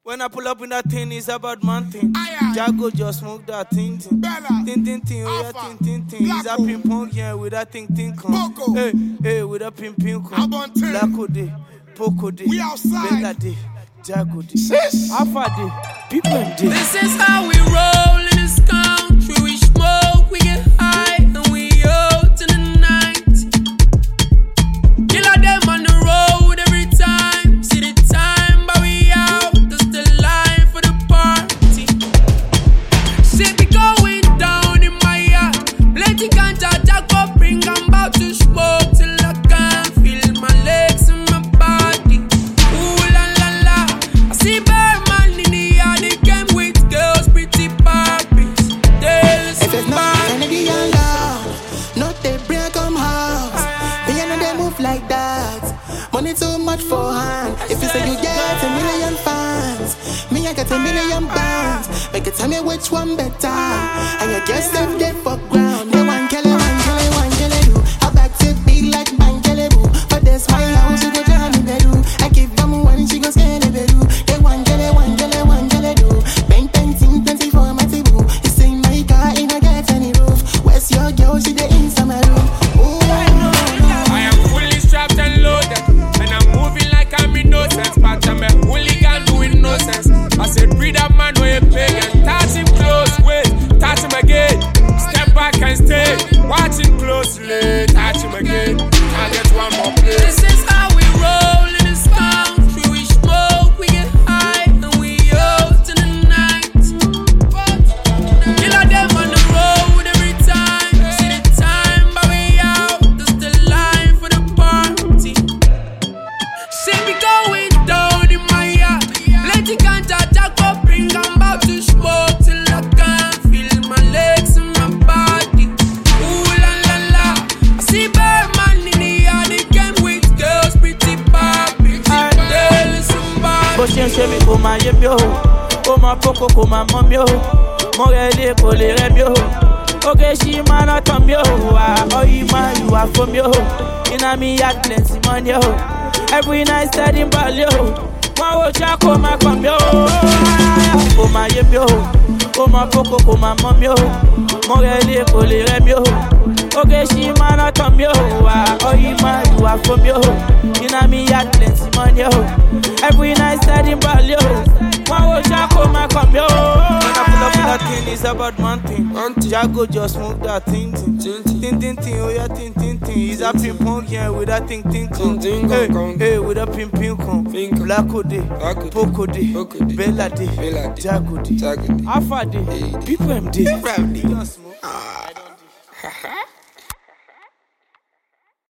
When I pull up in that thing, it's about man thing. Jago just smoke that thing. Tin, oh yeah, tin. He's a ping pong, yeah, with that thing, come. Hey, with a ping come. Blacko day, Poco day, Bella day, Jago day, Alpha day, people day. This is how we roll in this country. We smoke, we get high, and we out in the night. Killer them on the road every time. See the time, but we out. That's the line for the party. See me going down in my yard. Plenty ganja, Jago bring. I'm about to smoke till I can't feel my legs and my body. Ooh la la la. I see Bearman in the yard. They came with girls, pretty Barbies. If it's not Kennedy and love, not they bring come house. They know they move like that. Money too much for hand. If you say you get 1 million fans, me I get 1 million bands. Make it tell me which one better. And you guess them dead for ground. They want kill it, one kill it, do. I back to be like man kill it, boo. But this my house, you go to me bedu. I give them one, she go scale it bedu. They want kill it, do. Bang 20 for my table. You see my car in a get any roof. Where's your girl? She the inside my room. Ooh, I am fully strapped and loaded, and I'm moving like I'm innocent, but I'm a hooligan doing no sense. I said, breathe up, man, where you pay and touch him close, wait, touch him again. Step back and stay, watch him closely, touch him again. I get one more play. This is how we roll in this country. We smoke, we get high, and we out in the night. Killer them on the road every time. See the time, but we out. That's the line for the party. See me going down in my yard. Plenty ganja, Jago bring. I'm about to smoke till I can't feel my legs and my body. Ooh la la la. I see Bearman in the yard. They came with girls, pretty Barbies. Tell somebody. Bó ṣe ń ṣe mí kò máa yé mi o, ó máa kókó kò máa mọ́ mi o, mo rẹ̀ lé kò lè rẹ̀ mi o, oge ṣì máa ná tán mi o, ọyí máa yùwà fún mi o, iná mi yá plenty money o, every night steady ball o, wọ́n wo ṣá kó máa pọ̀ mi o, kò máa yé mi o, ó máa kókó kò máa mọ́ mi o, mo rẹ̀ lé kò lè rẹ̀ mi o, oge ṣì máa ná tán mi o, ọyí máa yùwà fún mi o, iná mi yá plenty money o, every night steady ball o, wọ́n wo ṣá kó máa pọ̀ mi o. When I pull up in that thing, it's about man thing. Jago just smoke that thing. Oh yeah, tin. He's a ping pong, yeah, with that thing come. Hey, with a ping come. Blacko day, Poco day, Bella day, Jago day, Alpha day, people day.